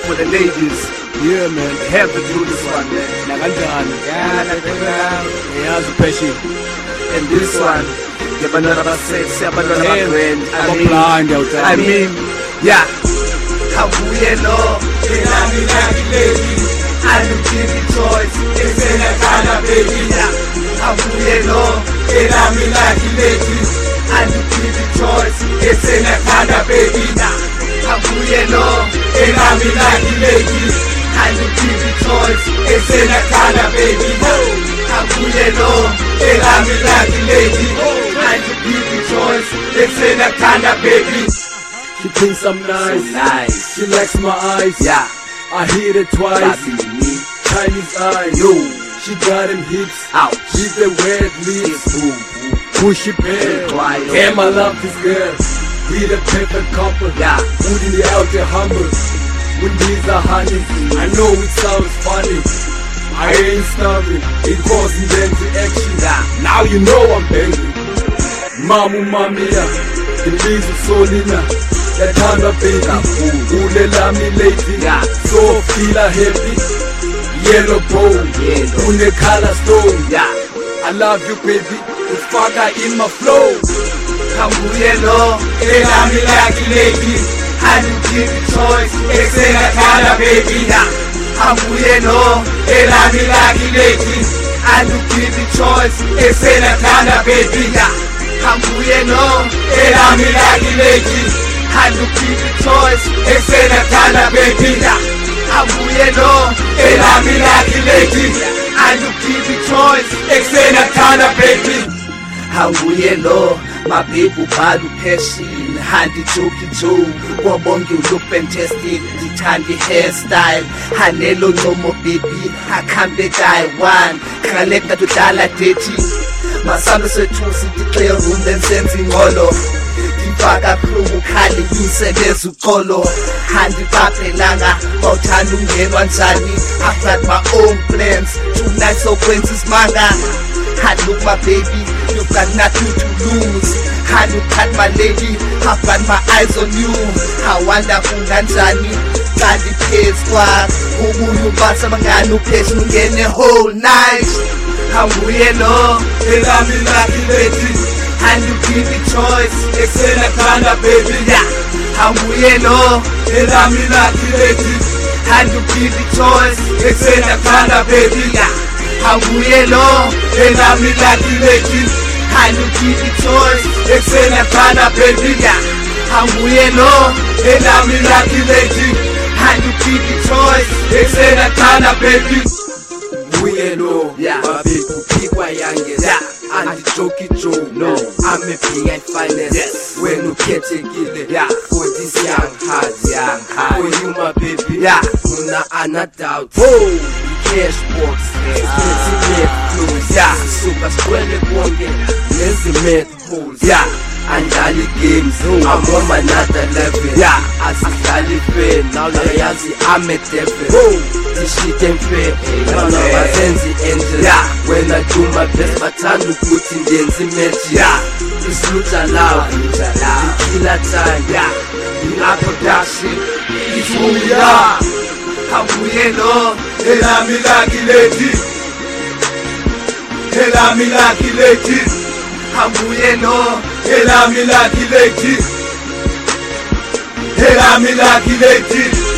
for the ladies. Yeah, man. Have to do this one, man. Nakanjani? Yazi passion. And this one, yabantwana abasexy, abantwana abagwen. Blind out there. I mean, yeah. Kabuye lo, elami like lady. I don't give you choice, it's in a kind of baby. Yeah. Kabuye lo, elami like lady. I don't give you choice, it's in a kind of baby. Yeah. Kabuye lo, elami like lady. I don't give you choice, it's in a kind of baby. Kabuye lo, elami like lady. I don't give you choice, it's in a kind of baby. She thinks I'm nice. She likes my eyes. Yeah. I hit it twice. Chinese eyes. Yo. She got them hips. Ouch. She's the wet lips. Pushy bear. Damn, I love this girl. We the perfect couple. Yeah. Putting it out there humble. When these are honey. I know it sounds funny. I ain't starving. It causing them to action. Yeah. Now you know I'm banging. Mamu mamia. The leaves are solina. Yathanda baby, ulelami lady. Yeah. So feel happy. Yellow bone, une color stone. Yeah. I love you baby, ufaka in my flow. Kabuye lo, elami like lady. I don't give you choice, it's in a kind of baby. Yeah. Kabuye lo, elami like lady. I don't give you choice, it's in a kind of baby. Yeah. Kabuye lo, elami like lady. I don't give you choice, it's in a kind of baby. Kabuye lo, elami like lady. I don't give you choice, it's in a kind of baby. Kabuye lo, my baby badu passion. Handi joki jo, wabongi you look fantastic. Ditandi hairstyle, hanelo nomo baby. Hakambe guy one, kaleka to dala deti. Masamba sethusi declare room then sensing ngolo. Faka khulu khali yisebeza uqolo handi baphelanga bawuthanda ungenwa njani. I've got my own plans tonight so kwenza isimanga. Had look my baby, you've got nothing to lose. Had you cut my lady, I've got my eyes on you. I wonder kanjani kanti phes kwa ubuye ubasa bangani uphethe ungene whole night. Kabuye lo, elami like lady. And you give me choice, it's in a kind of baby. Yeah. Kabuye lo, elami like lady. And you give me choice, it's in a kind of baby. Yeah. Kabuye lo, elami like lady. And you give me choice, it's in a kind of baby. Yeah. Kabuye lo, elami like lady. And you give me choice, it's in a kind of baby. We know, yeah. My people keep my youngest. Yeah. And the jokey Joe, No. I'm a big and finest. Yes. When you can't take it, Yeah. for this young heart, for you, my baby, Yeah. Una ana doubt. Oh. Cash box, expensive clothes, Yeah. super square bonge, lazy mad holes, Yeah. and jolly games. I'm on another level. Yeah. As a jolly fan, now I'm a devil. Oh. This shit ain't fair. Now I sense the angel. Yeah. When I do my best, my time to put in the magic. Yeah. It's Lucha Love, the killer time. Yeah. The art production. It's who we are. Kabuye lo, elami like lady. Elami like lady. Kabuye lo, elami like lady. Elami like lady.